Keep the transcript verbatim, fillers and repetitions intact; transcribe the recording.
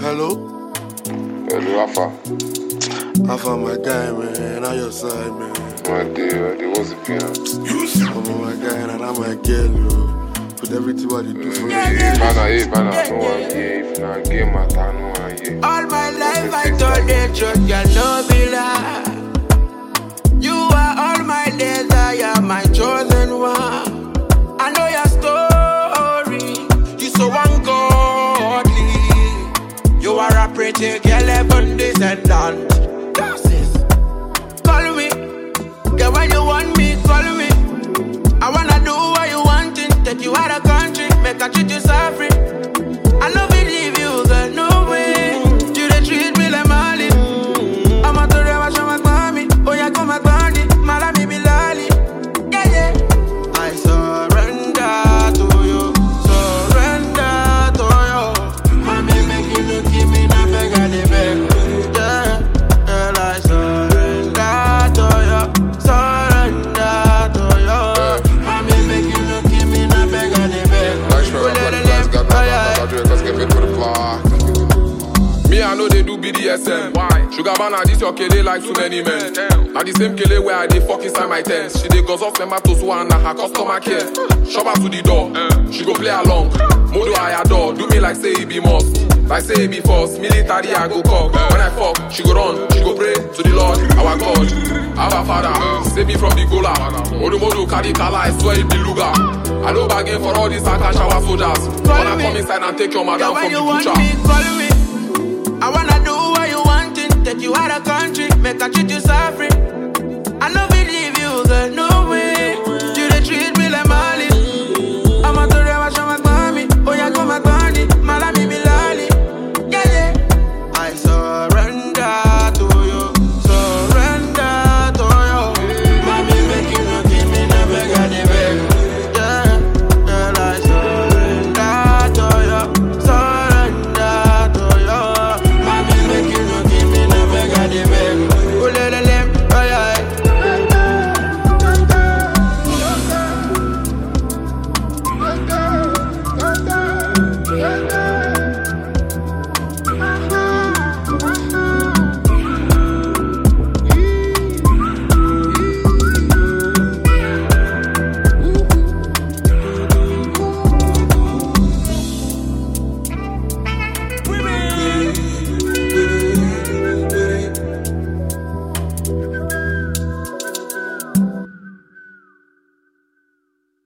Hello? Hello, Alpha. Alpha, my guy, man. On your side, man. My dear, my dear, what's the plan? I'm my guy, and I'm my girl, yo. Put everything what you do for me. Hey, Bana, hey, Bana, no one here. If not gay matter, no one here. All my life I told the truth, girl, no be lie. You are all my days, I am my chosen one. I know your story, you so ungodly. You are a pretty girl, heaven descendant. Call me, girl, when you want me, call me. I wanna do what you want, take you out of country, make I treat you so free. I know believe you, girl, no way. You dey treat me like Mali. I'm a to the show my mommy. Oh, yeah, come my body. Malami be lali. Yeah, yeah. I surrender to you. Surrender to you. Mommy, make you look at me, not beg and they beg. Yeah. Girl, I surrender to you. Surrender to you. Mommy, make you look at me, not beg and they beg. Like sure, I'm like, guys, got that, let's get fit for the fly. Me, I know they do B D S M. Why? Sugar Bana, this your kele like too many men. Now the same kele where I dey fuck inside my tent. She dey goes off tomatoes one and her customer care. Shop her to the door, she go play along. Modo I adore, do me like say it be must. Like say it be force, military I go cock. When I fuck, she go run, she go pray to the Lord, our God, our Father. Save me from the gola. Modo Modo carry kala, I swear it be luga. I no bargain for all these Aka shower soldiers. Wanna come inside and take your madam Girl, from when the you want butcher. me, call me. I wanna do what you want, take you out of country, make I treat you so free. I know believe you, girl, no